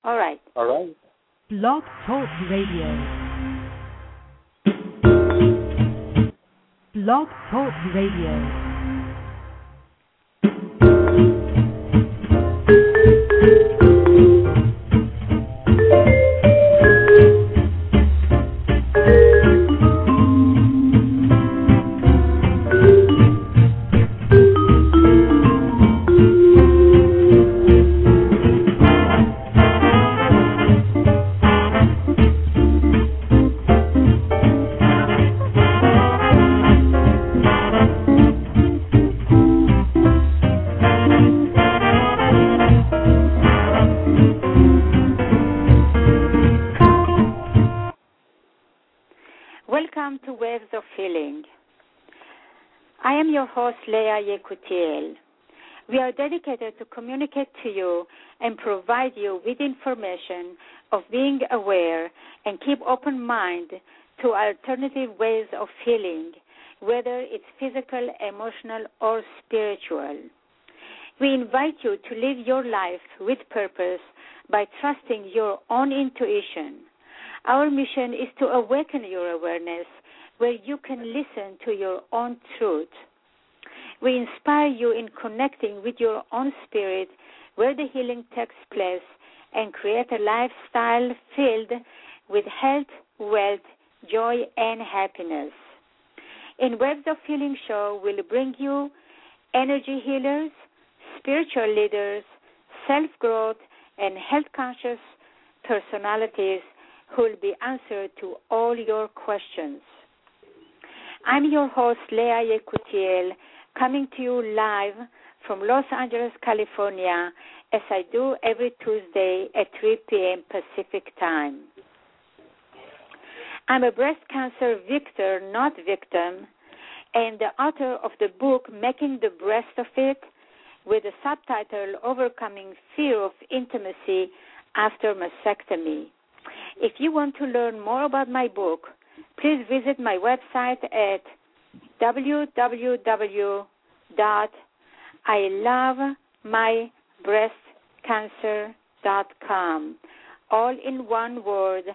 All right. All right. Blog Talk Radio. Blog Talk Radio. Welcome to Waves of Healing. I am your host, Leah Yekutiel. We are dedicated to communicate to you and provide you with information of being aware and keep open mind to alternative ways of healing, whether it's physical, emotional, or spiritual. We invite you to live your life with purpose by trusting your own intuition. Our mission is to awaken your awareness where you can listen to your own truth. We inspire you in connecting with your own spirit where the healing takes place and create a lifestyle filled with health, wealth, joy, and happiness. In Waves of Healing show, we'll bring you energy healers, spiritual leaders, self-growth, and health-conscious personalities who will be answered to all your questions. I'm your host, Leah Yekutiel, coming to you live from Los Angeles, California, as I do every Tuesday at 3 p.m. Pacific time. I'm a breast cancer victor, not victim, and the author of the book, Making the Breast of It, with the subtitle, Overcoming Fear of Intimacy After Mastectomy. If you want to learn more about my book, please visit my website at www.ilovemybreastcancer.com. All in one word,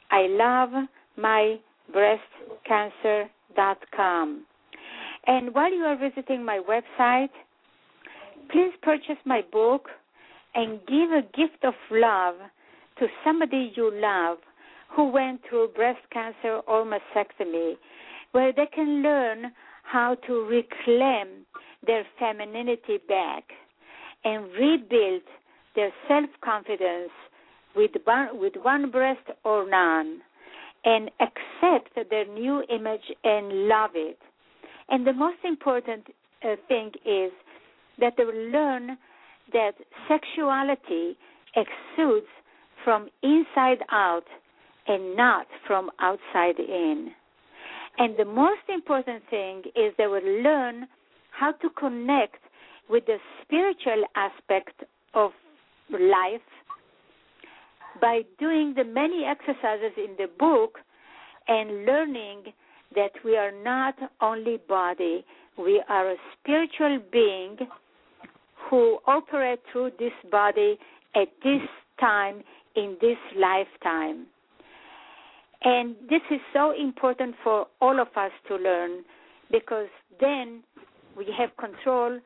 ilovemybreastcancer.com. And while you are visiting my website, please purchase my book and give a gift of love to somebody you love who went through breast cancer or mastectomy, where they can learn how to reclaim their femininity back and rebuild their self-confidence with one breast or none, and accept their new image and love it. And the most important thing is that they will learn that sexuality exudes from inside out and not from outside in. And the most important thing is they will learn how to connect with the spiritual aspect of life by doing the many exercises in the book and learning that we are not only body, we are a spiritual being who operate through this body at this time in this lifetime. And this is so important for all of us to learn, because then we have control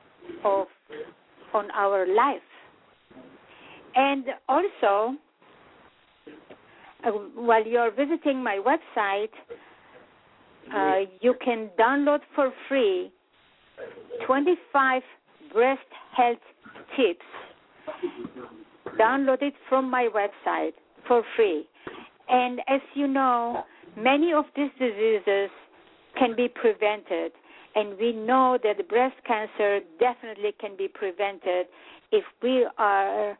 on our life. And also, while you're visiting my website, you can download for free 25 breast health tips. Download it from my website for free. And as you know, many of these diseases can be prevented. And we know that breast cancer definitely can be prevented if we are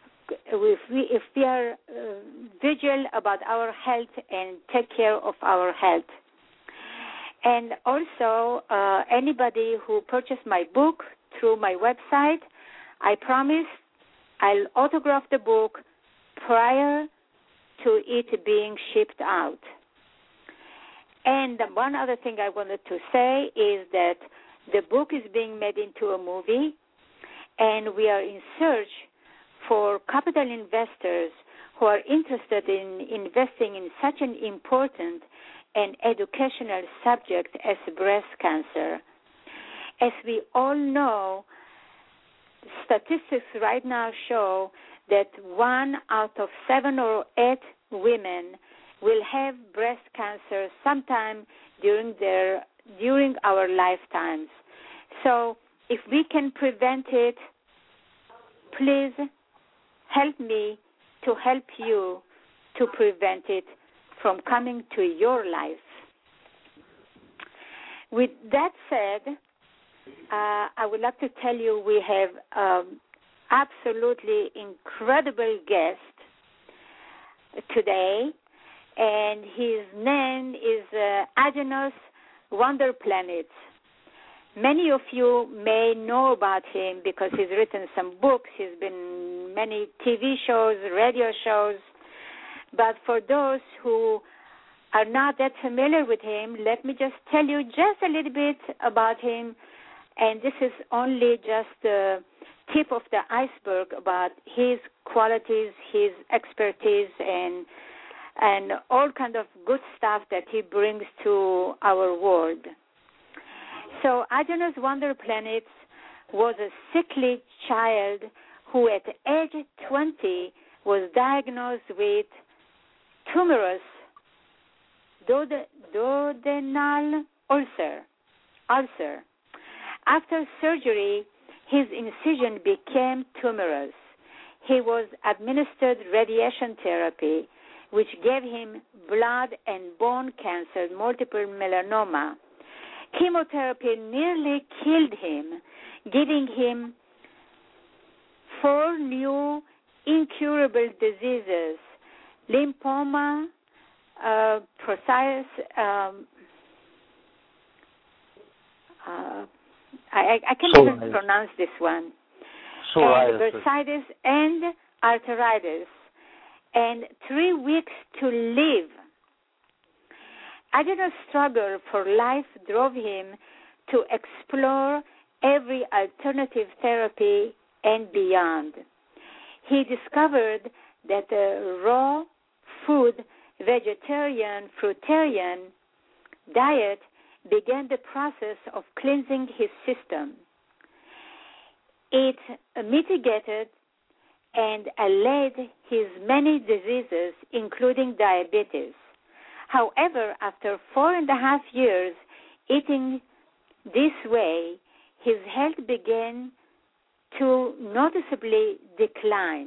vigilant about our health and take care of our health. And also, anybody who purchased my book through my website, I promise I'll autograph the book prior to it being shipped out. And one other thing I wanted to say is that the book is being made into a movie, and we are in search for capital investors who are interested in investing in such an important and educational subject as breast cancer. As we all know, statistics right now show that 1 out of 7 or 8 women will have breast cancer sometime during our lifetimes. So if we can prevent it, please help me to help you to prevent it from coming to your life. With that said, I would like to tell you we have absolutely incredible guest today, and his name is Agenos Wonder Planet. Many of you may know about him because he's written some books, he's been in many TV shows, radio shows, but for those who are not that familiar with him, let me just tell you just a little bit about him, and this is only just the tip of the iceberg about his qualities, his expertise, and all kind of good stuff that he brings to our world. So Agenos Wonder Planet was a sickly child who at age 20 was diagnosed with tumorous duodenal ulcer. After surgery, his incision became tumorous. He was administered radiation therapy, which gave him blood and bone cancer, multiple melanoma. Chemotherapy nearly killed him, giving him 4 new incurable diseases: lymphoma, I can't even pronounce this one, and bursitis and arthritis, and 3 weeks to live. Agenos' struggle for life drove him to explore every alternative therapy and beyond. He discovered that the raw food, vegetarian, fruitarian diet began the process of cleansing his system. It mitigated and allayed his many diseases, including diabetes. However, after 4.5 years eating this way, his health began to noticeably decline.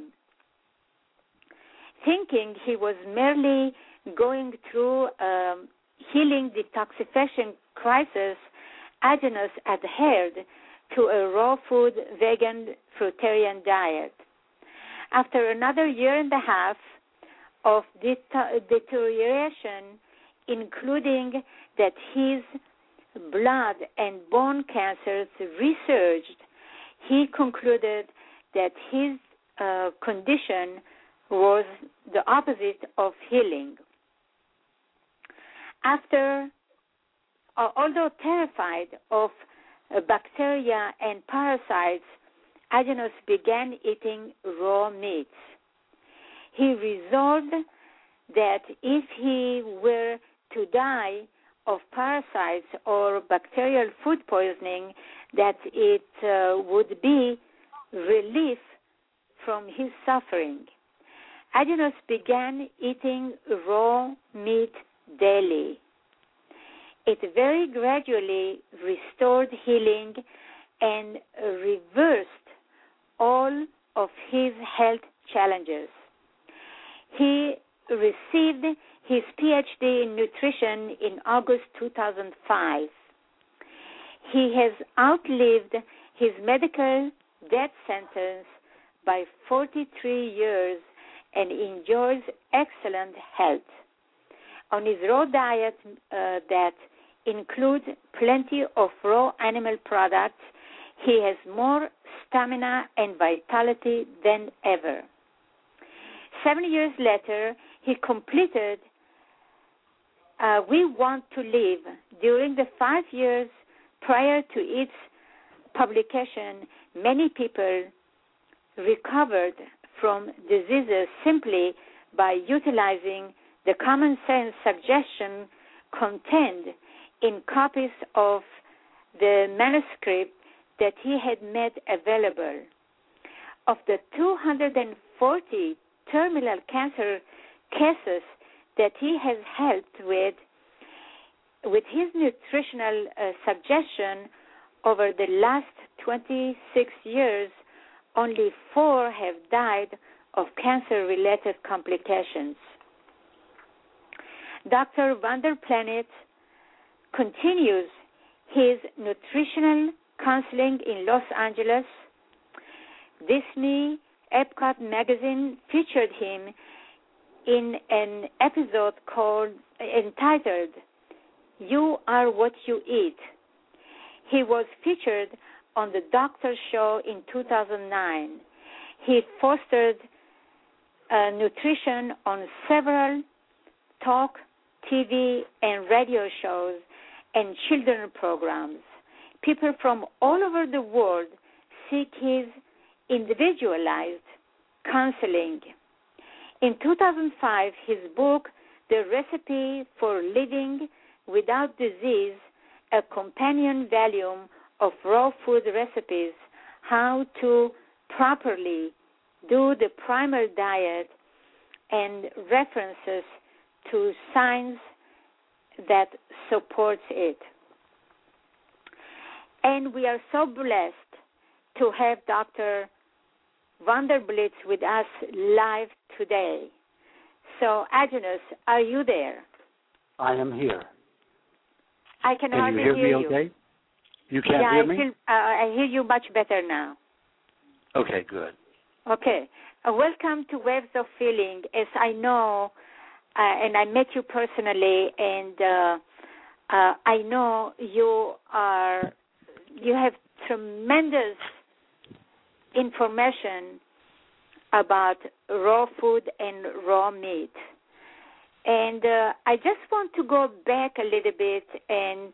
Thinking he was merely going through a healing detoxification crisis, Agenos adhered to a raw food, vegan, fruitarian diet. After another 1.5 years of deterioration, including that his blood and bone cancers resurged, he concluded that his condition was the opposite of healing. Although terrified of bacteria and parasites, Agenos began eating raw meats. He resolved that if he were to die of parasites or bacterial food poisoning, that it would be relief from his suffering. Agenos began eating raw meat daily. It very gradually restored healing and reversed all of his health challenges. He received his PhD in nutrition in August 2005. He has outlived his medical death sentence by 43 years and enjoys excellent health. On his raw diet that includes plenty of raw animal products, he has more stamina and vitality than ever. 7 years later, he completed We Want to Live. During the 5 years prior to its publication, many people recovered from diseases simply by utilizing the common sense suggestion contained in copies of the manuscript that he had made available. Of the 240 terminal cancer cases that he has helped with his nutritional suggestion over the last 26 years, only 4 have died of cancer-related complications. Dr. Vanderplanet continues his nutritional counseling in Los Angeles. Disney Epcot magazine featured him in an episode entitled "You Are What You Eat." He was featured on The Doctor Show in 2009. He fostered nutrition on several talk, TV, and radio shows and children programs. People from all over the world seek his individualized counseling. In 2005, his book, The Recipe for Living Without Disease, a companion volume of raw food recipes, how to properly do the primal diet, and references to science that supports it. And we are so blessed to have Dr. Vanderblitt with us live today. So, Agnes, are you there? I am here. I can hardly hear hear me okay? You can't hear me? I hear you much better now. Okay, good. Okay. Welcome to Waves of Feeling. As I know, and I met you personally, and I know you have tremendous information about raw food and raw meat. And I just want to go back a little bit and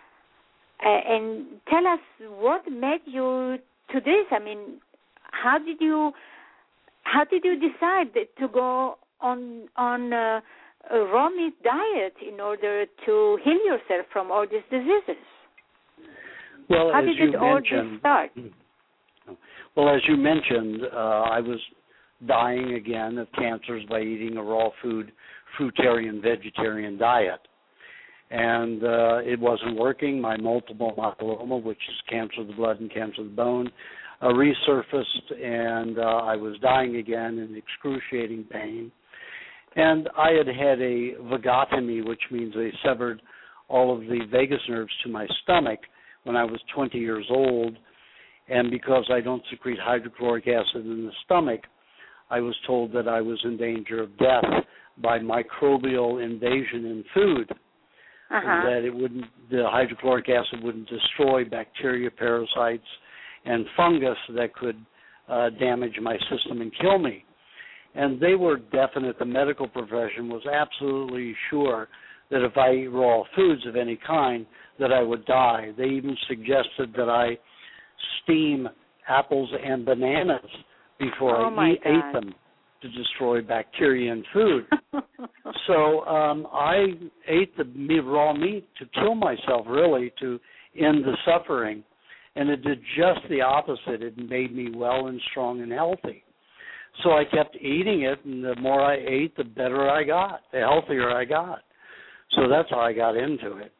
tell us what made you to this. I mean, how did you decide to go on a raw meat diet in order to heal yourself from all these diseases? Well, how did it all start? Well, as you mentioned, I was dying again of cancers by eating a raw food, fruitarian, vegetarian diet. And it wasn't working. My multiple myeloma, which is cancer of the blood and cancer of the bone, resurfaced, and I was dying again in excruciating pain. And I had had a vagotomy, which means they severed all of the vagus nerves to my stomach when I was 20 years old. And because I don't secrete hydrochloric acid in the stomach, I was told that I was in danger of death by microbial invasion in food. That the hydrochloric acid wouldn't destroy bacteria, parasites, and fungus that could damage my system and kill me. And they were definite. The medical profession was absolutely sure that if I ate raw foods of any kind, that I would die. They even suggested that I steam apples and bananas before I ate them to destroy bacteria in food. So I ate the raw meat to kill myself, really, to end the suffering. And it did just the opposite. It made me well and strong and healthy. So I kept eating it, and the more I ate, the better I got, the healthier I got. So that's how I got into it.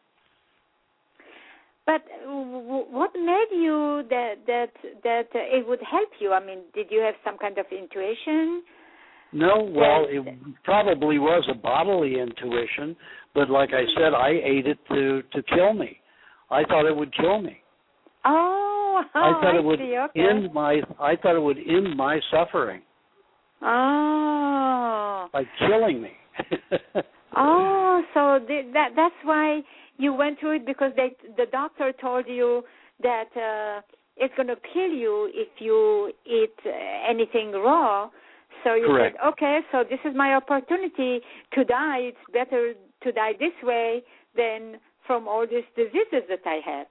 But what made you that it would help you? I mean, did you have some kind of intuition? No, well, it probably was a bodily intuition, but like I said, I ate it to kill me. I thought it would kill me. Oh, I thought it would end my. I thought it would end my suffering. Oh, by killing me. Oh, so that's why you went through it, because the doctor told you that it's going to kill you if you eat anything raw. So you Correct. said, okay, so this is my opportunity to die. It's better to die this way than from all these diseases that I have.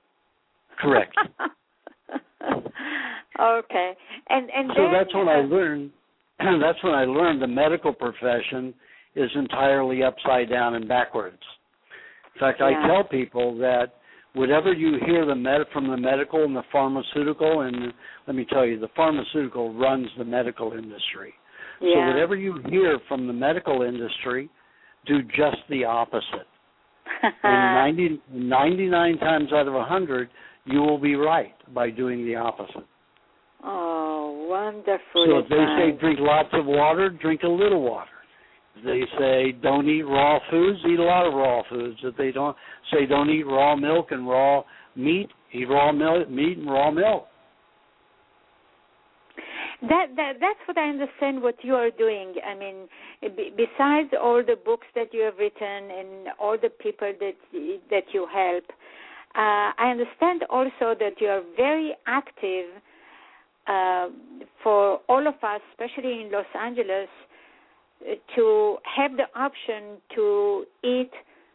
Correct. Okay. And so then, that's when I learned. that's when I learned the medical profession is entirely upside down and backwards. In fact, I tell people that whatever you hear from the medical and the pharmaceutical, and let me tell you, the pharmaceutical runs the medical industry. Yeah. So whatever you hear from the medical industry, do just the opposite. And 99 times out of 100, you will be right by doing the opposite. Oh, wonderful. So if they say drink lots of water, drink a little water. If they say don't eat raw foods, eat a lot of raw foods. If they don't say don't eat raw milk and raw meat, eat raw meat and raw milk. That's what I understand what you are doing. I mean, besides all the books that you have written and all the people that you help, I understand also that you are very active for all of us, especially in Los Angeles, to have the option to eat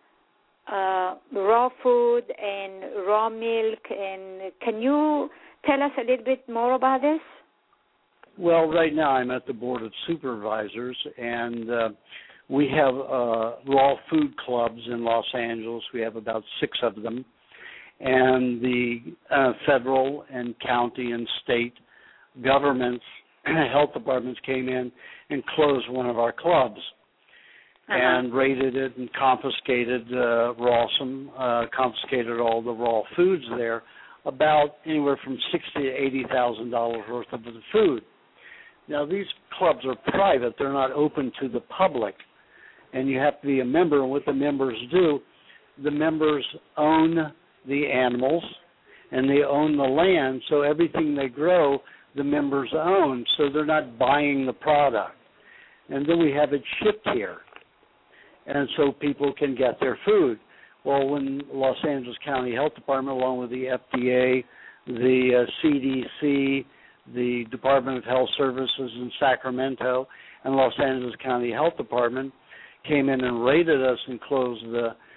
raw food and raw milk. And can you tell us a little bit more about this? Well, right now I'm at the Board of Supervisors, and we have raw food clubs in Los Angeles. We have about 6 of them, and the federal and county and state governments, health departments came in and closed one of our clubs and raided it and confiscated confiscated all the raw foods there, about anywhere from $60,000 to $80,000 worth of the food. Now, these clubs are private. They're not open to the public, and you have to be a member. And what the members do, the members own the animals, and they own the land, so everything they grow, the members own, so they're not buying the product. And then we have it shipped here, and so people can get their food. Well, when Los Angeles County Health Department, along with the FDA, the CDC, the Department of Health Services in Sacramento, and Los Angeles County Health Department came in and raided us and closed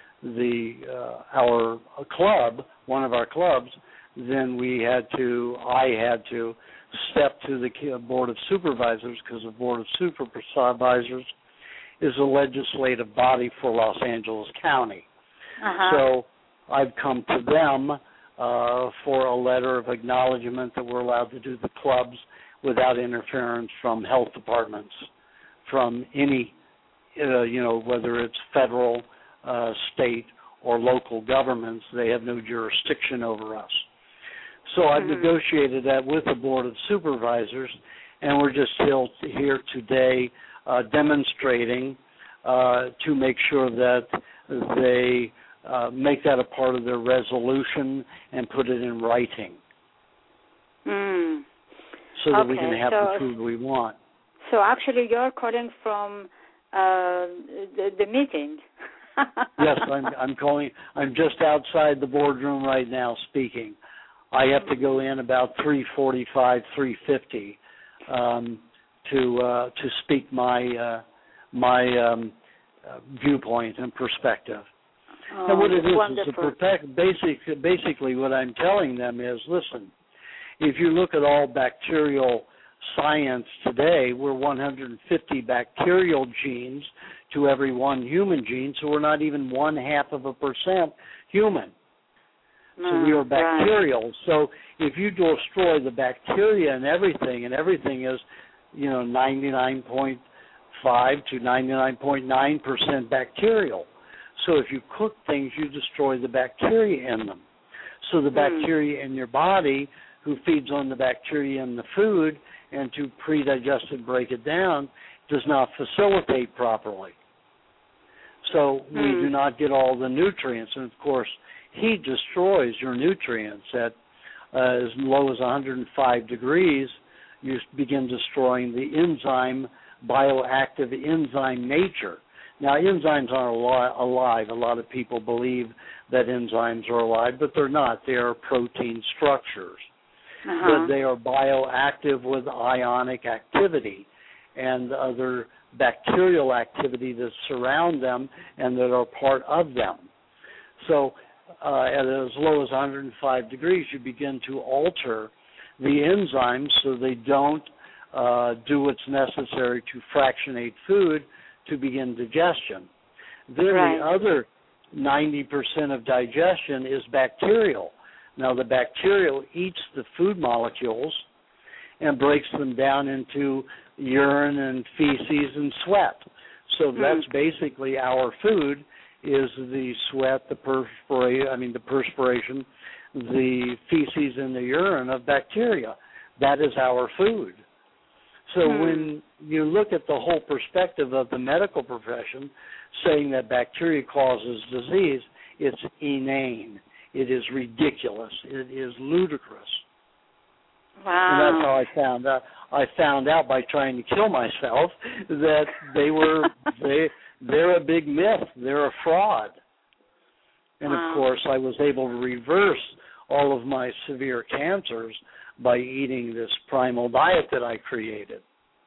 our club, one of our clubs, then I had to step to the Board of Supervisors, because the Board of Supervisors is a legislative body for Los Angeles County. So I've come to them for a letter of acknowledgement that we're allowed to do the clubs without interference from health departments, from any, whether it's federal, state, or local governments. They have no jurisdiction over us. So I've negotiated that with the Board of Supervisors, and we're just here today demonstrating to make sure that they make that a part of their resolution and put it in writing so that we can have the food we want. So actually you're calling from the meeting. Yes, I'm calling. I'm just outside the boardroom right now speaking. I have to go in about 3:45, 3:50 to speak my viewpoint and perspective. And what it is to protect. Basically, what I'm telling them is, listen, if you look at all bacterial science today, we're 150 bacterial genes to every one human gene, so we're not even 0.5% human. So we are bacterial. Right. So if you destroy the bacteria and everything is, 99.5 to 99.9% bacterial. So if you cook things, you destroy the bacteria in them. So the bacteria in your body, who feeds on the bacteria in the food, and to pre-digest it, break it down, does not facilitate properly. So we do not get all the nutrients. And, of course, heat destroys your nutrients at as low as 105 degrees. You begin destroying the bioactive enzyme nature. Now, enzymes aren't alive. A lot of people believe that enzymes are alive, but they're not. They are protein structures. But they are bioactive with ionic activity and other bacterial activity that surround them and that are part of them. So at as low as 105 degrees, you begin to alter the enzymes so they don't do what's necessary to fractionate food to begin digestion. Then Right. the other 90% of digestion is bacterial. Now, the bacterial eats the food molecules and breaks them down into urine and feces and sweat. So that's basically our food, is the sweat, the perspiration, the feces and the urine of bacteria. That is our food. So when you look at the whole perspective of the medical profession, saying that bacteria causes disease, it's inane. It is ridiculous. It is ludicrous. Wow. And that's how I found out. I found out by trying to kill myself that they're a big myth. They're a fraud. And of course, I was able to reverse all of my severe cancers by eating this primal diet that I created.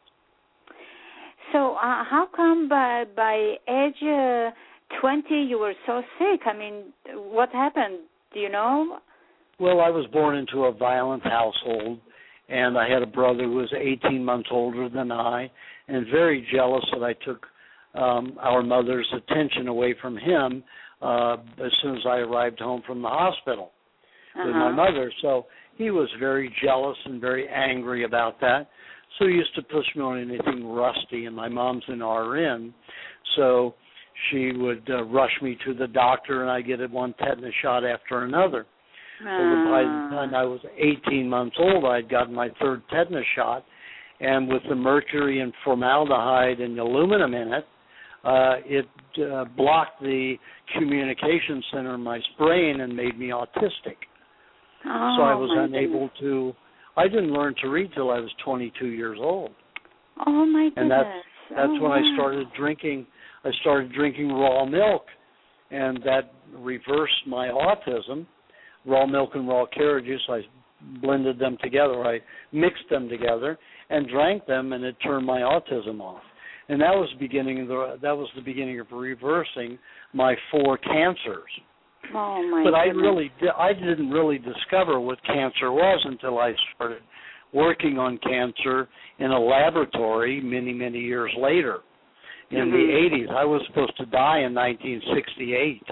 So how come by age 20 you were so sick? I mean, what happened? Do you know? Well, I was born into a violent household, and I had a brother who was 18 months older than I, and very jealous that I took our mother's attention away from him as soon as I arrived home from the hospital with my mother. So he was very jealous and very angry about that. So he used to push me on anything rusty, and my mom's an RN, so she would rush me to the doctor, and I'd get one tetanus shot after another. Well, by the time I was 18 months old, I'd gotten my third tetanus shot, and with the mercury and formaldehyde and aluminum in it, it blocked the communication center in my brain and made me autistic. So I was unable to, I didn't learn to read till I was 22 years old. Oh, my goodness. And that's when I started drinking. I started drinking raw milk, and that reversed my autism. Raw milk and raw carrot juice, I blended them together. I mixed them together and drank them, and it turned my autism off. And that was the beginning of reversing my 4 cancers. Oh, my But goodness. I didn't really discover what cancer was until I started working on cancer in a laboratory many, many years later. In the 80s, I was supposed to die in 1968.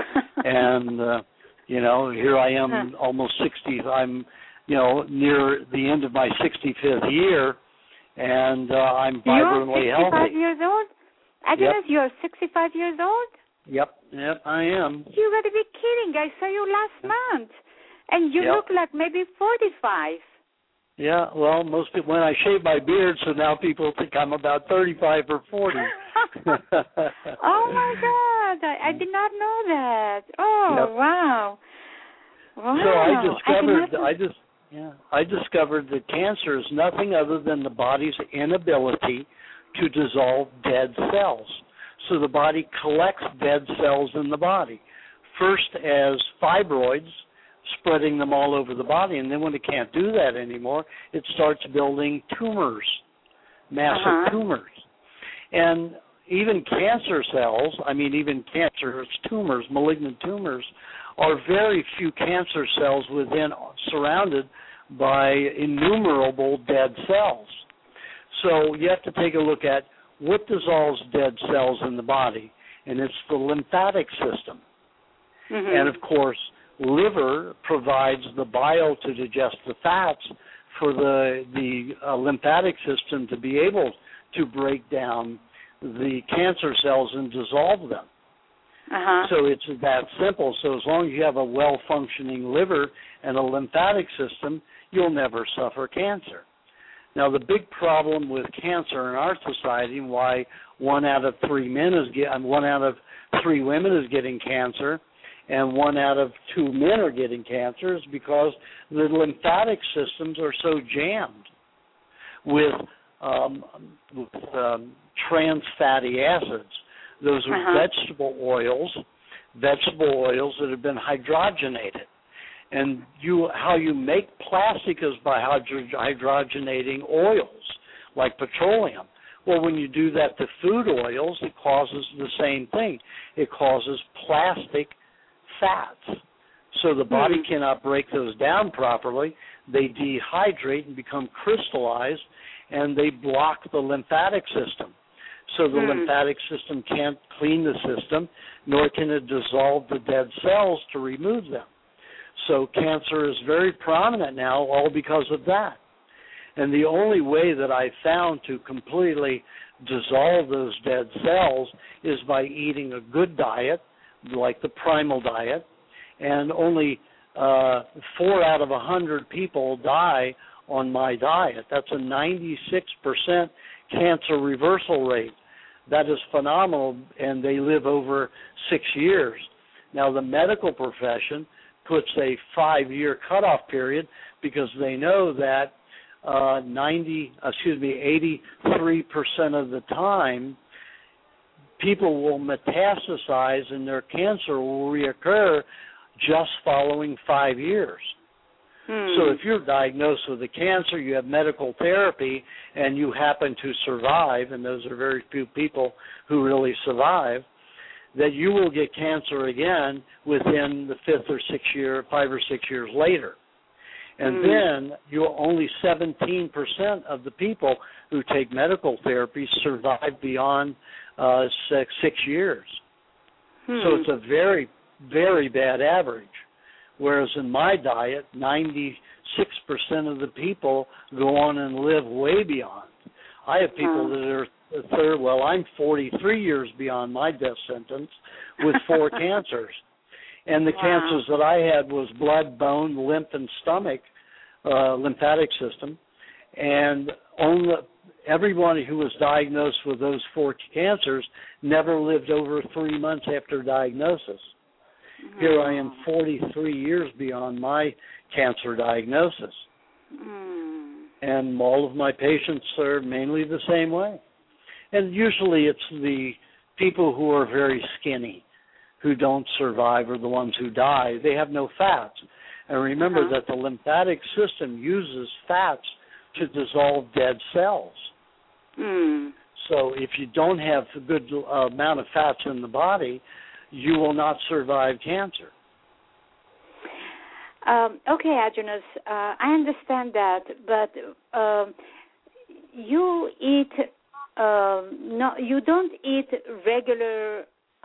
And, here I am almost 60. I'm, near the end of my 65th year, and I'm vibrantly healthy. You're 65 years old? Agnes, you're 65 years old? Yep, I am. You got to be kidding. I saw you last month. And you look like maybe 45. Yeah, well, most people, when I shave my beard, so now people think I'm about 35 or 40. Oh, my God. I did not know that. Oh, wow. Wow. So I discovered that cancer is nothing other than the body's inability to dissolve dead cells. So the body collects dead cells in the body, first as fibroids, spreading them all over the body, and then when it can't do that anymore, it starts building tumors, massive tumors. And even cancer cells, even cancerous tumors, malignant tumors, are very few cancer cells surrounded by innumerable dead cells. So you have to take a look at what dissolves dead cells in the body, and it's the lymphatic system. And, of course, liver provides the bile to digest the fats for the lymphatic system to be able to break down the cancer cells and dissolve them. So it's that simple. So as long as you have a well-functioning liver and a lymphatic system, you'll never suffer cancer. Now, the big problem with cancer in our society, and why 1 out of 3 women is getting cancer, and 1 out of 2 men are getting cancer, is because the lymphatic systems are so jammed with trans fatty acids. Those are vegetable oils that have been hydrogenated. And how you make plastic is by hydrogenating oils, like petroleum. Well, when you do that to food oils, it causes the same thing. It causes plastic fats. So the body cannot break those down properly. They dehydrate and become crystallized, and they block the lymphatic system. So the lymphatic system can't clean the system, nor can it dissolve the dead cells to remove them. So cancer is very prominent now, all because of that. And the only way that I found to completely dissolve those dead cells is by eating a good diet, like the primal diet, and only 4 out of 100 people die on my diet. That's a 96% cancer reversal rate. That is phenomenal, and they live over 6 years. Now, the medical profession puts a 5-year cutoff period because they know that 83% of the time, people will metastasize and their cancer will reoccur just following 5 years. So if you're diagnosed with a cancer, you have medical therapy, and you happen to survive, and those are very few people who really survive, that you will get cancer again within the 5th or 6th year, 5 or 6 years later. And then only 17% of the people who take medical therapy survive beyond 6 years. So it's a very, very bad average. Whereas in my diet, 96% of the people go on and live way beyond. I have people that are I'm 43 years beyond my death sentence with 4 cancers. And the cancers that I had was blood, bone, lymph, and stomach, lymphatic system. And everybody who was diagnosed with those 4 cancers never lived over 3 months after diagnosis. Here I am 43 years beyond my cancer diagnosis. And all of my patients are mainly the same way. And usually it's the people who are very skinny, who don't survive, are the ones who die. They have no fats. And remember that the lymphatic system uses fats to dissolve dead cells. So if you don't have a good amount of fats in the body, you will not survive cancer. Okay, Adrianus, I understand that, but you eat you don't eat regular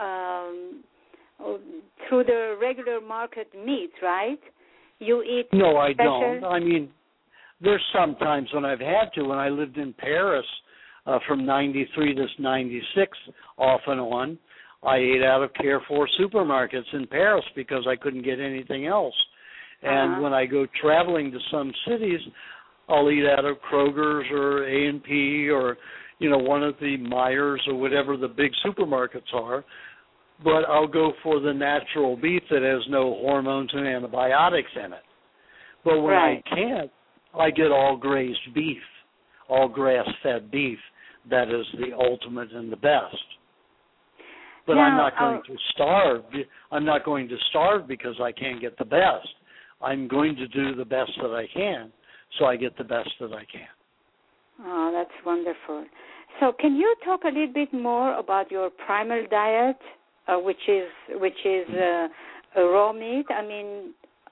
through the regular market meat, right? You eat No, I don't. I mean, there's some times when I've had to. When I lived in Paris from 93 to 96, off and on, I ate out of Carrefour supermarkets in Paris because I couldn't get anything else. And when I go traveling to some cities, I'll eat out of Kroger's or A&P or, one of the Myers or whatever the big supermarkets are. But I'll go for the natural beef that has no hormones and antibiotics in it. But when I can't, I get all grazed beef, all grass-fed beef. That is the ultimate and the best. But I'm not going to starve. I'm not going to starve because I can't get the best. I'm going to do the best that I can, so I get the best that I can. Oh, that's wonderful. So can you talk a little bit more about your primal diet, which is raw meat? I mean,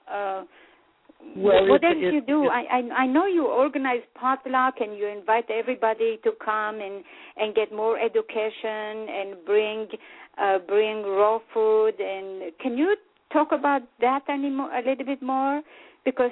what else you do? I know you organize potluck and you invite everybody to come and get more education and bring raw food. And can you talk about that a little bit more? Because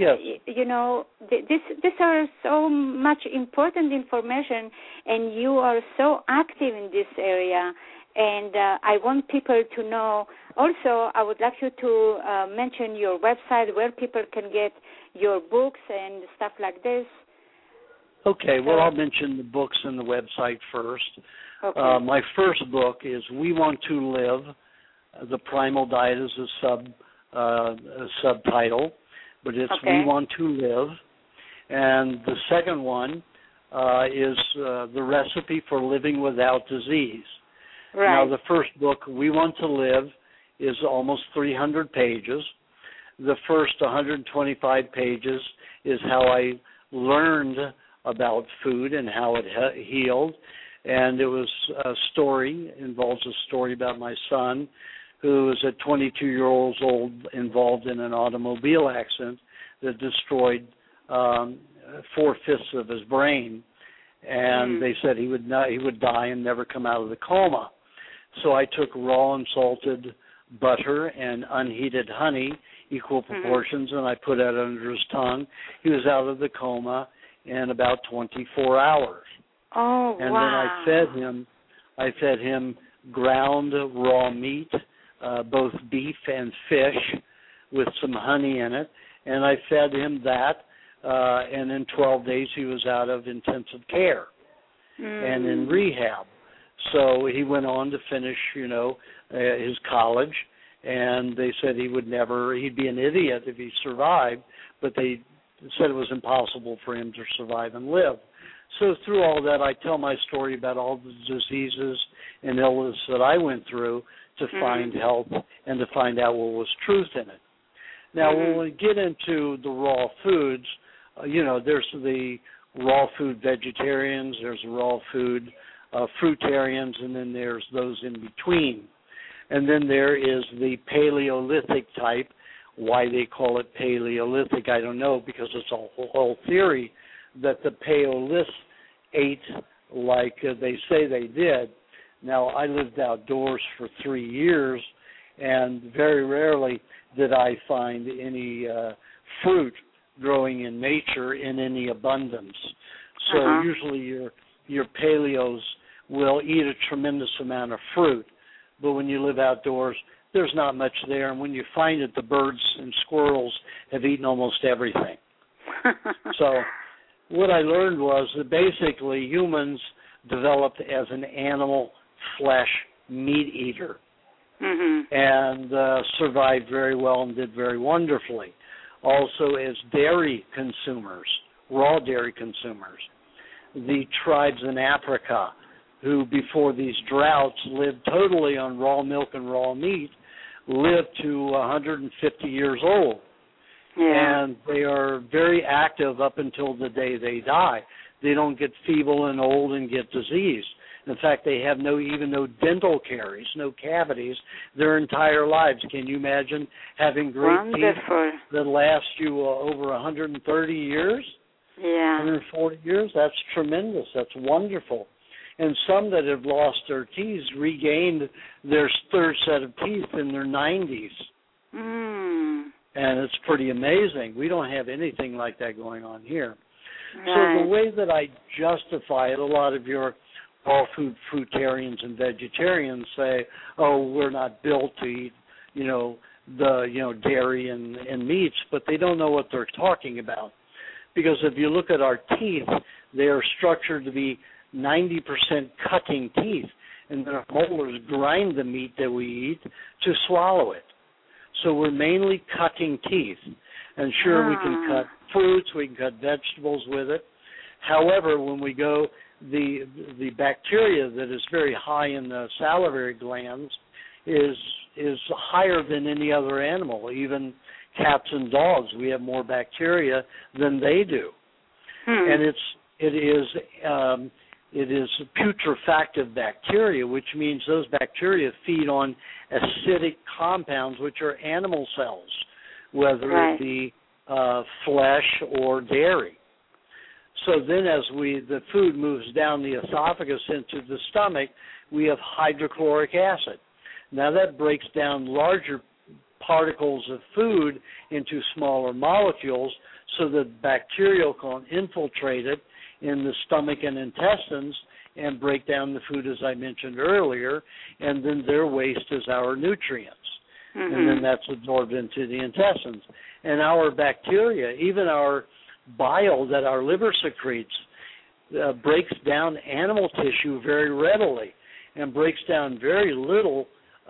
these are so much important information, and you are so active in this area. And I want people to know. Also, I would like you to mention your website where people can get your books and stuff like this. Okay, well, I'll mention the books and the website first. Okay. My first book is We Want to Live. The Primal Diet is a subtitle, but it's We Want to Live. And the second one is The Recipe for Living Without Disease. Right. Now, the first book, We Want to Live, is almost 300 pages. The first 125 pages is how I learned about food and how it healed. And it was involves a story about my son, who was at 22 years old involved in an automobile accident that destroyed 4/5 of his brain. and they said he would die and never come out of the coma. So I took raw and salted butter and unheated honey, equal proportions, and I put that under his tongue. He was out of the coma in about 24 hours. Oh, and wow. then I fed him ground raw meat, both beef and fish, with some honey in it, and I fed him that, and in 12 days he was out of intensive care and in rehab. So he went on to finish, his college, and they said he'd be an idiot if he survived, but they said it was impossible for him to survive and live. So through all that, I tell my story about all the diseases and illness that I went through to find help and to find out what was truth in it. Now, when we get into the raw foods, there's the raw food vegetarians, there's raw food fruitarians, and then there's those in between. And then there is the Paleolithic type. Why they call it Paleolithic, I don't know, because it's a whole theory that the Paleoliths ate like they say they did. Now, I lived outdoors for 3 years, and very rarely did I find any fruit growing in nature in any abundance. So usually your paleos will eat a tremendous amount of fruit, but when you live outdoors, there's not much there, and when you find it, the birds and squirrels have eaten almost everything. So what I learned was that basically humans developed as an animal flesh meat eater and survived very well and did very wonderfully. Also as dairy consumers, raw dairy consumers. The tribes in Africa who before these droughts lived totally on raw milk and raw meat lived to 150 years old. Yeah. And they are very active up until the day they die. They don't get feeble and old and get disease. In fact, they have even no dental caries, no cavities, their entire lives. Can you imagine having great teeth that last you over 130 years? Yeah. 140 years? That's tremendous. That's wonderful. And some that have lost their teeth regained their third set of teeth in their 90s. And it's pretty amazing. We don't have anything like that going on here. Right. So the way that I justify it, a lot of your raw food fruitarians and vegetarians say, oh, we're not built to eat, dairy and meats, but they don't know what they're talking about. Because if you look at our teeth, they are structured to be 90% cutting teeth, and then our molars grind the meat that we eat to swallow it. So we're mainly cutting teeth. And sure, we can cut fruits, we can cut vegetables with it. However, when we go, the bacteria that is very high in the salivary glands is higher than any other animal. Even cats and dogs, we have more bacteria than they do. And it is putrefactive bacteria, which means those bacteria feed on acidic compounds, which are animal cells, whether it be flesh or dairy. So then as the food moves down the esophagus into the stomach, we have hydrochloric acid. Now that breaks down larger particles of food into smaller molecules so that bacteria can infiltrate it in the stomach and intestines and break down the food, as I mentioned earlier, and then their waste is our nutrients. And then that's absorbed into the intestines. And our bacteria, even our bile that our liver secretes, breaks down animal tissue very readily and breaks down very little,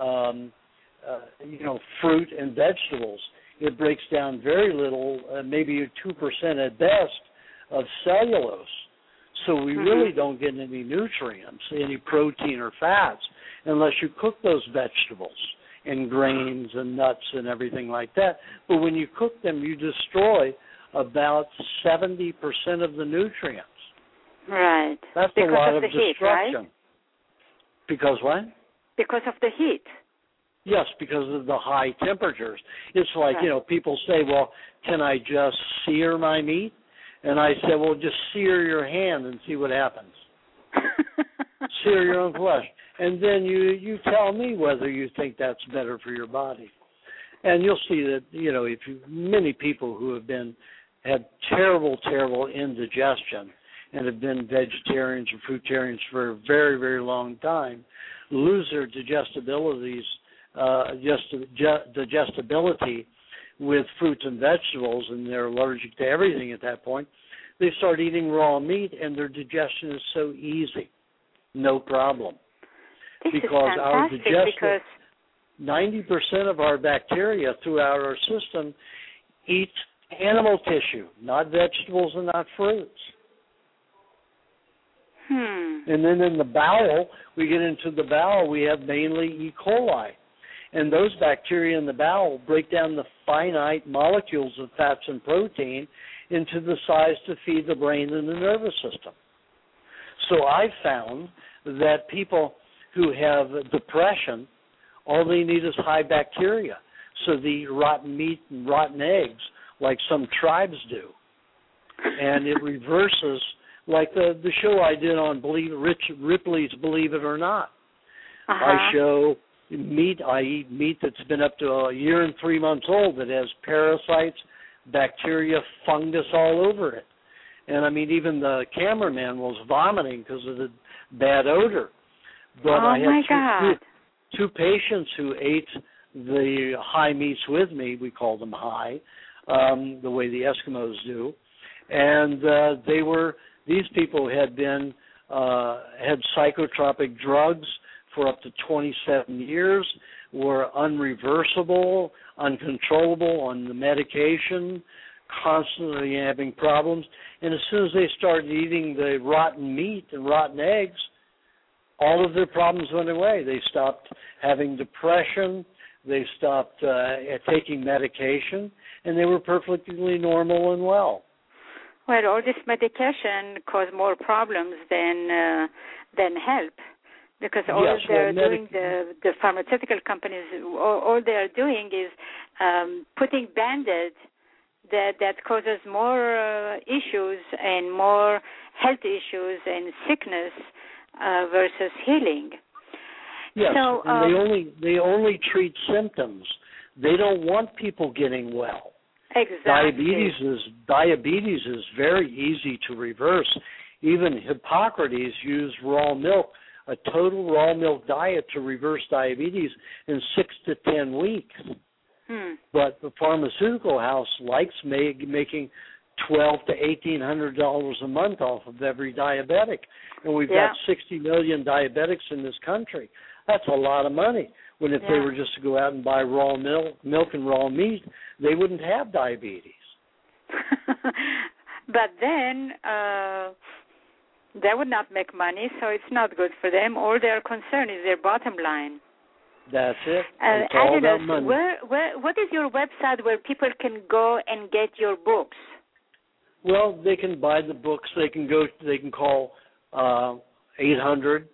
fruit and vegetables. It breaks down very little, maybe 2% at best, of cellulose. So we really don't get any nutrients, any protein or fats, unless you cook those vegetables and grains and nuts and everything like that. But when you cook them, you destroy about 70% of the nutrients. Right. That's because a lot of the destruction. Heat, right? Because what? Because of the heat. Yes, because of the high temperatures. It's like, people say, well, can I just sear my meat? And I said, well, just sear your hand and see what happens. Sear your own flesh. And then you tell me whether you think that's better for your body. And you'll see that, many people who have had terrible, terrible indigestion and have been vegetarians or fruitarians for a very, very long time, lose their digestibility with fruits and vegetables, and they're allergic to everything at that point. They start eating raw meat, and their digestion is so easy, no problem. This because is our fantastic digestive, 90% of our bacteria throughout our system eat animal tissue, not vegetables and not fruits. And then in the bowel, we get into the bowel, we have mainly E. coli. And those bacteria in the bowel break down the finite molecules of fats and protein into the size to feed the brain and the nervous system. So I found that people who have depression, all they need is high bacteria. So they eat rotten meat and rotten eggs like some tribes do. And it reverses, like the show I did on Rich Ripley's Believe It or Not. I show meat. I eat meat that's been up to a year and 3 months old that has parasites, bacteria, fungus all over it. And, I mean, even the cameraman was vomiting because of the bad odor. But I had two patients who ate the high meats with me. We call them high, the way the Eskimos do. And these people had had psychotropic drugs for up to 27 years, were unreversible, uncontrollable on the medication, constantly having problems. And as soon as they started eating the rotten meat and rotten eggs, all of their problems went away. They stopped having depression, they stopped taking medication, and they were perfectly normal and well. Well, all this medication cause more problems than help, because they're doing, the pharmaceutical companies, all they're doing is putting Band-Aid that causes more issues and more health issues and sickness versus healing. Yes, so, and they only treat symptoms. They don't want people getting well. Exactly. Diabetes is very easy to reverse. Even Hippocrates used raw milk, a total raw milk diet, to reverse diabetes in 6 to 10 weeks. But the pharmaceutical house likes making $1,200 to $1,800 a month off of every diabetic, and we've got 60 million diabetics in this country. That's a lot of money. When if they were just to go out and buy raw milk and raw meat, they wouldn't have diabetes. But then they would not make money, so it's not good for them. All their concern is their bottom line. That's it. It's all about money. What is your website where people can go and get your books? Well, they can buy the books. They can call 800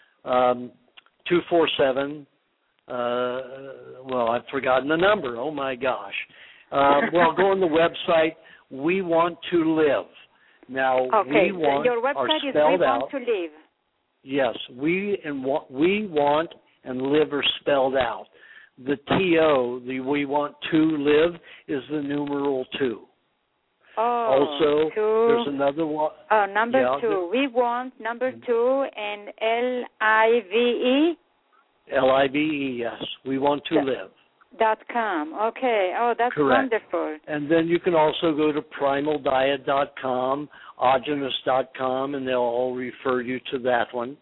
247. Well, I've forgotten the number. Oh my gosh. Well, go on the website. We Want to Live. Now, okay, we want your website is We Want to Live. Yes, we want and live are spelled out. The TO, the We Want to Live, is the numeral 2. Also, there's another one. Oh, number 2. We Want, number 2, and LIVE? LIVE, yes. We Want to Live. .com. Okay. Oh, that's correct. Wonderful. And then you can also go to primaldiet.com, Agenus.com, and they'll all refer you to that one.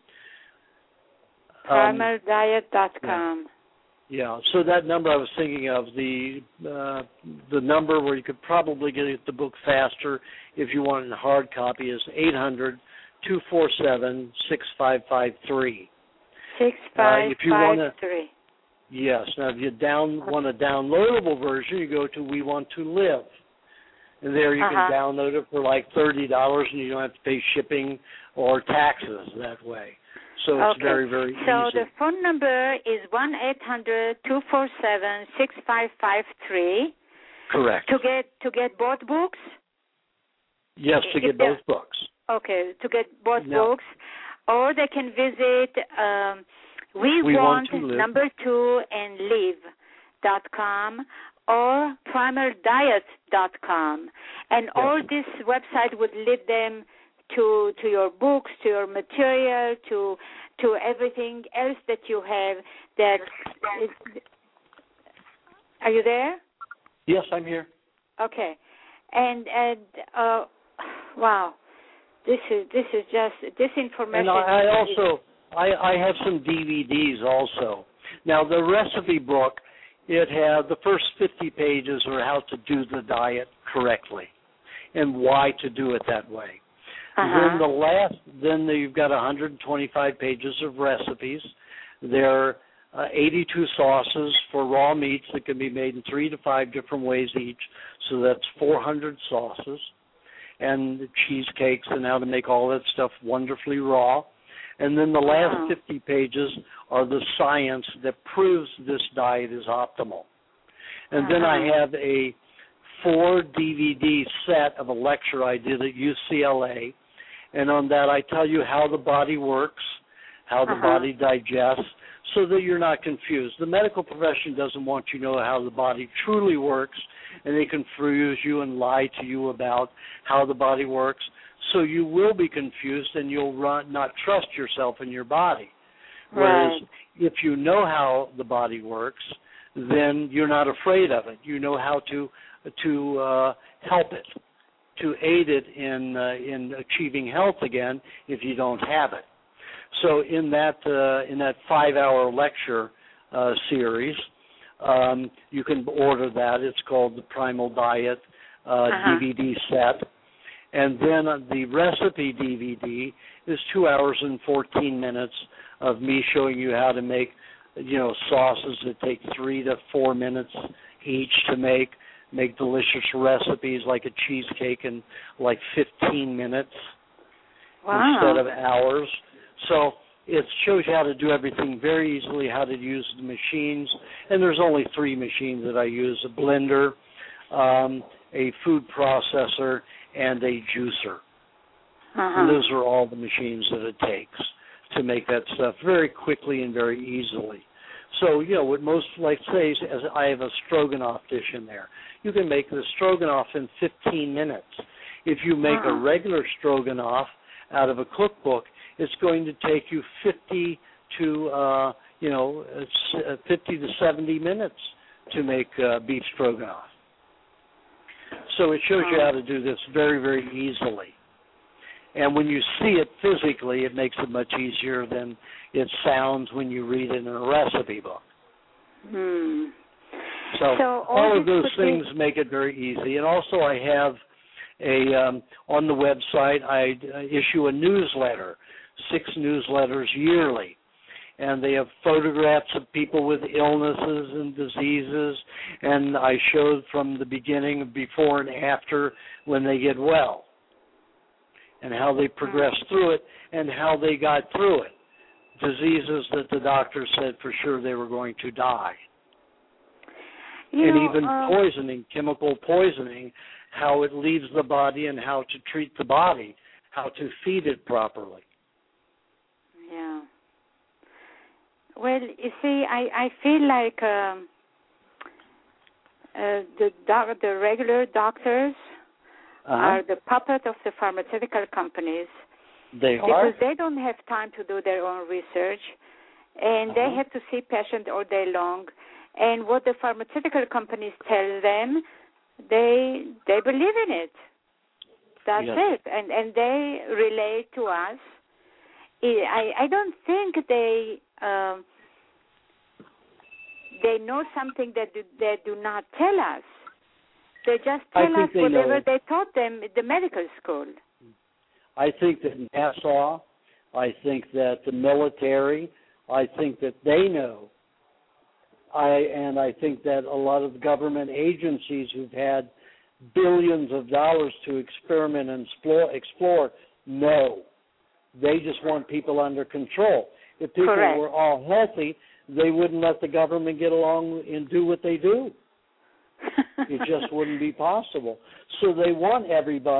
Primaldiet.com. Yeah. So that number I was thinking of, the number where you could probably get the book faster if you want it in hard copy is 800-247-6553. 6553. Yes. Now, if you want a downloadable version, you go to We Want to Live. And there you can download it for like $30, and you don't have to pay shipping or taxes that way. So it's very, very easy. So the phone number is 1-800-247-6553. Correct. To get both books? Yes, to get both books. Okay, to get both books. Or they can visit We Want Number 2 and Live.com or primaldiet.com. And all this website would lead them to your books, to your material, to everything else that you have. Are you there? Yes, I'm here. Okay. And wow. This is just this information. And I have some DVDs also. Now the recipe book, it has the first 50 pages are how to do the diet correctly, and why to do it that way. Then you've got 125 pages of recipes. There are 82 sauces for raw meats that can be made in 3 to 5 different ways each. So that's 400 sauces. And cheesecakes and how to make all that stuff wonderfully raw. And then the last 50 pages are the science that proves this diet is optimal. And then I have a 4-DVD set of a lecture I did at UCLA. And on that I tell you how the body works, how the body digests, so that you're not confused. The medical profession doesn't want you to know how the body truly works, and they confuse you and lie to you about how the body works. So you will be confused, and you'll not trust yourself and your body. Whereas if you know how the body works, then you're not afraid of it. You know how to help it, to aid it in achieving health again if you don't have it. So in that 5-hour lecture series, you can order that. It's called the Primal Diet DVD set. And then the recipe DVD is 2 hours and 14 minutes of me showing you how to make, sauces that take 3 to 4 minutes each to make delicious recipes like a cheesecake in like 15 minutes instead of hours. So it shows you how to do everything very easily, how to use the machines. And there's only 3 machines that I use: a blender, a food processor, and a juicer. And those are all the machines that it takes to make that stuff very quickly and very easily. So, what most say is I have a stroganoff dish in there. You can make the stroganoff in 15 minutes. If you make a regular stroganoff out of a cookbook, it's going to take you 50 to 70 minutes to make beef stroganoff. So it shows you how to do this very, very easily. And when you see it physically, it makes it much easier than it sounds when you read it in a recipe book. So all of those things make it very easy. And also I have on the website, I issue a newsletter, 6 newsletters yearly. And they have photographs of people with illnesses and diseases, and I showed from the beginning, before and after, when they get well, and how they progress through it, and how they got through it. Diseases that the doctor said for sure they were going to die. Even poisoning, chemical poisoning, how it leaves the body and how to treat the body, how to feed it properly. Yeah. Well, you see, I feel like the regular doctors are the puppet of the pharmaceutical companies. They are? Because they don't have time to do their own research, and they have to see patients all day long. And what the pharmaceutical companies tell them, they believe in it. That's it. And they relate to us. I don't think they know something that they do not tell us. They just tell us whatever they taught them at the medical school. I think that NASA, I think that the military, I think that they know. And I think that a lot of government agencies who've had billions of dollars to experiment and explore know. They just want people under control. If people were all healthy, they wouldn't let the government get along and do what they do. It just wouldn't be possible. So they want everybody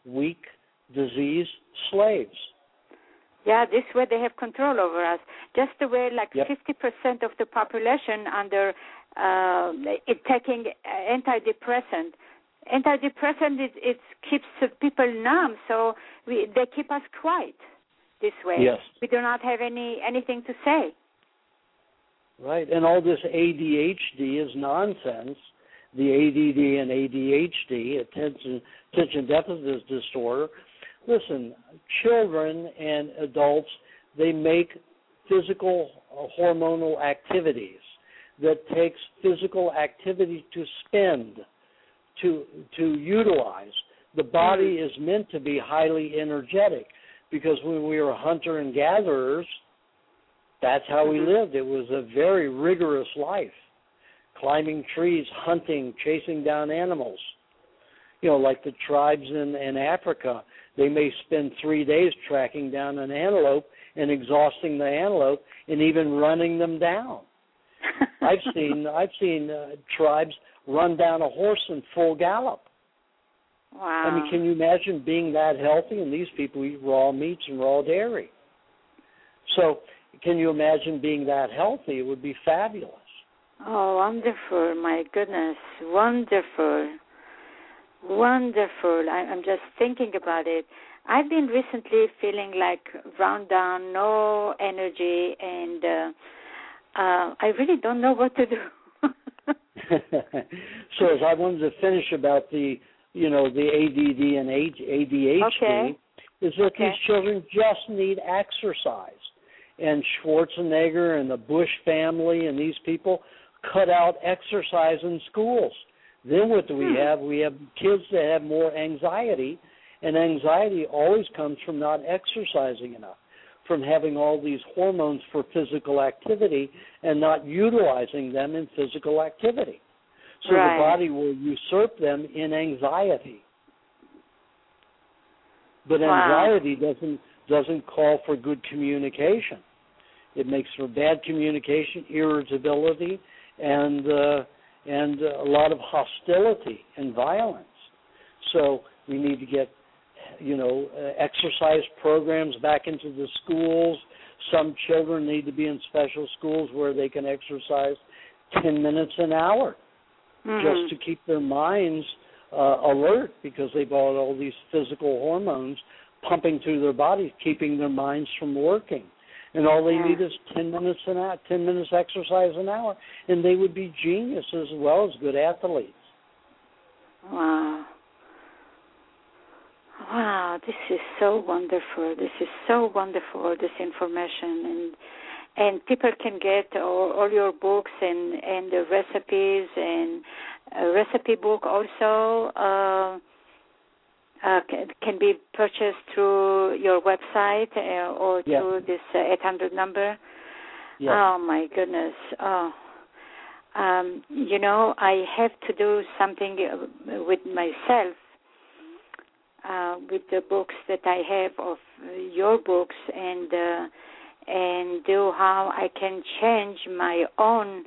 weak, diseased slaves. Yeah, this way they have control over us. Just the way, like, Yep. 50% of the population under taking antidepressant. Antidepressant it keeps people numb, so they keep us quiet this way. Yes. We do not have anything to say. Right, and all this ADHD is nonsense. The ADD and ADHD, attention deficit disorder. Listen, children and adults, they make physical hormonal activities that takes physical activity to spend, to utilize. The body is meant to be highly energetic because when we were hunter and gatherers, that's how we lived. It was a very rigorous life, climbing trees, hunting, chasing down animals. You know, like the tribes in Africa, they may spend 3 days tracking down an antelope and exhausting the antelope and even running them down. I've seen tribes run down a horse in full gallop. Wow. I mean, can you imagine being that healthy? And these people eat raw meats and raw dairy. So can you imagine being that healthy? It would be fabulous. Oh, wonderful. My goodness. Wonderful. Wonderful. I'm just thinking about it. I've been recently feeling like run down, no energy, and I really don't know what to do. So as I wanted to finish about the ADD and ADHD, is that these children just need exercise. And Schwarzenegger and the Bush family and these people cut out exercise in schools. Then what do we have? We have kids that have more anxiety, and anxiety always comes from not exercising enough, from having all these hormones for physical activity and not utilizing them in physical activity. So the body will usurp them in anxiety. But anxiety doesn't call for good communication. It makes for bad communication, irritability, and a lot of hostility and violence. So we need to get, exercise programs back into the schools. Some children need to be in special schools where they can exercise 10 minutes an hour just to keep their minds alert, because they've got all these physical hormones pumping through their bodies, keeping their minds from working. And all they need is 10 minutes exercise an hour, and they would be geniuses as well as good athletes. Wow. Wow, this is so wonderful. This is so wonderful, this information. And people can get all your books and the recipes, and a recipe book also can be purchased through your website or through this 800 number. Yes. Oh, my goodness. Oh. I have to do something with myself, with the books that I have of your books, and do how I can change my own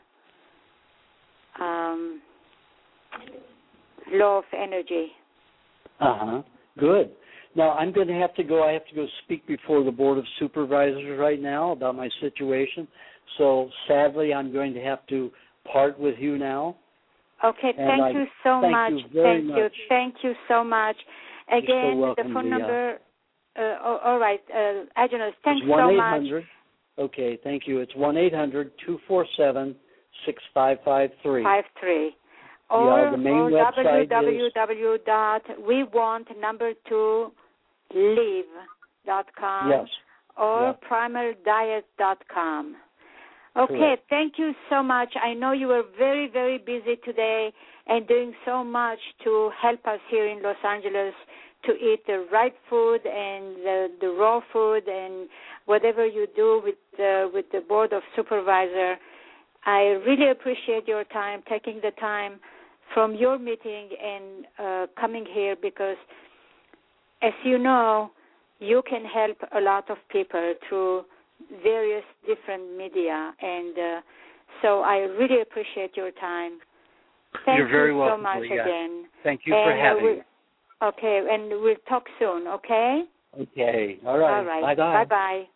law of energy. Good. Now I'm going to have to go. I have to go speak before the Board of Supervisors right now about my situation. So sadly, I'm going to have to part with you now. Okay. Thank you so much. Thank you so much. Again, so the phone number. All right. Agenus, thanks it's so much. Okay. Thank you. It's 1-800-247-6553. 53. Or the main website www.wewantnumber2live.com or primaldiet.com. Okay, correct. Thank you so much. I know you were very, very busy today and doing so much to help us here in Los Angeles to eat the right food and the raw food and whatever you do with the Board of Supervisors. I really appreciate your time, taking the time from your meeting and coming here, because, as you know, you can help a lot of people through various different media, and so I really appreciate your time. Thank You're very you welcome, so much Leah. again. Thank you for having me. Okay, and we'll talk soon, okay? Okay. All right. All right. Bye-bye. Bye-bye.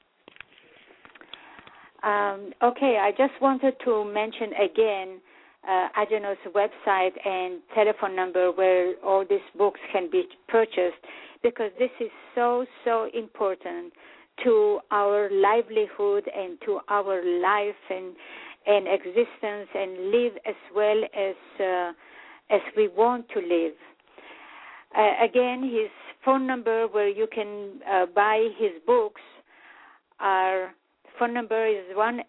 Okay, I just wanted to mention again Agenos' website and telephone number where all these books can be purchased, because this is so, so important to our livelihood and to our life and existence, and live as well as we want to live. Again, his phone number where you can buy his books phone number is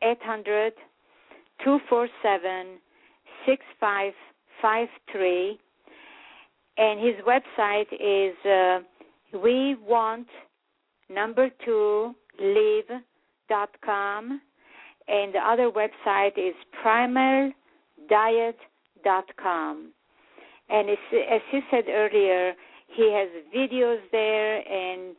1-800-247-6553, and his website is WeWant2Live.com, and the other website is PrimalDiet.com. And as you said earlier, he has videos there, and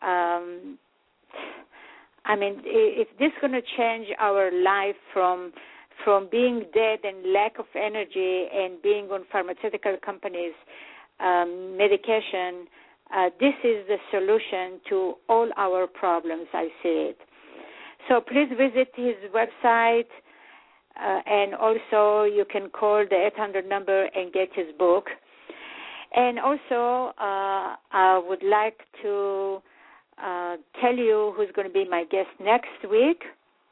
if this is going to change our life from being dead and lack of energy and being on pharmaceutical companies' medication, this is the solution to all our problems, I see it. So please visit his website, and also you can call the 800 number and get his book. And also, I would like to tell you who's going to be my guest next week.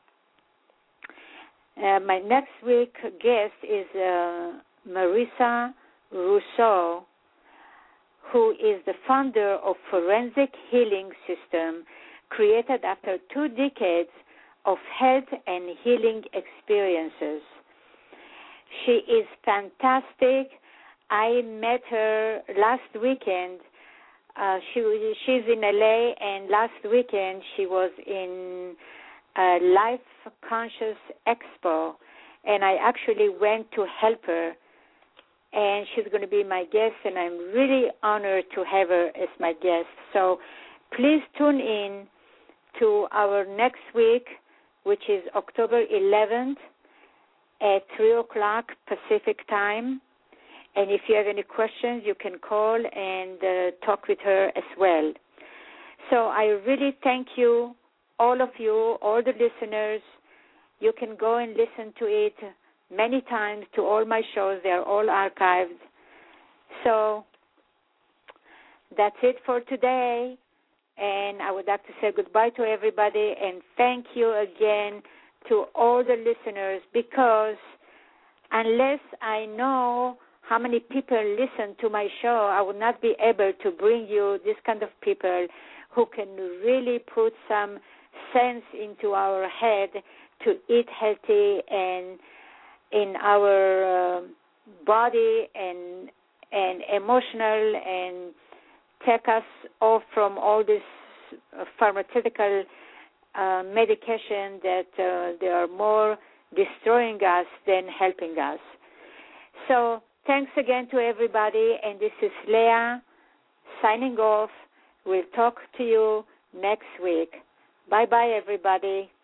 My next week guest is Marissa Rousseau, who is the founder of Forensic Healing System, created after 2 decades of health and healing experiences. She is fantastic. I met her last weekend. She's in LA, and last weekend she was in Life Conscious Expo, and I actually went to help her, and she's going to be my guest, and I'm really honored to have her as my guest. So please tune in to our next week, which is October 11th at 3 o'clock Pacific time. And if you have any questions, you can call and talk with her as well. So I really thank you, all of you, all the listeners. You can go and listen to it many times, to all my shows. They are all archived. So that's it for today. And I would like to say goodbye to everybody and thank you again to all the listeners, because unless I know how many people listen to my show, I would not be able to bring you this kind of people who can really put some sense into our head to eat healthy and in our body and emotional, and take us off from all this pharmaceutical medication that they are more destroying us than helping us. So thanks again to everybody, and this is Leah signing off. We'll talk to you next week. Bye-bye, everybody.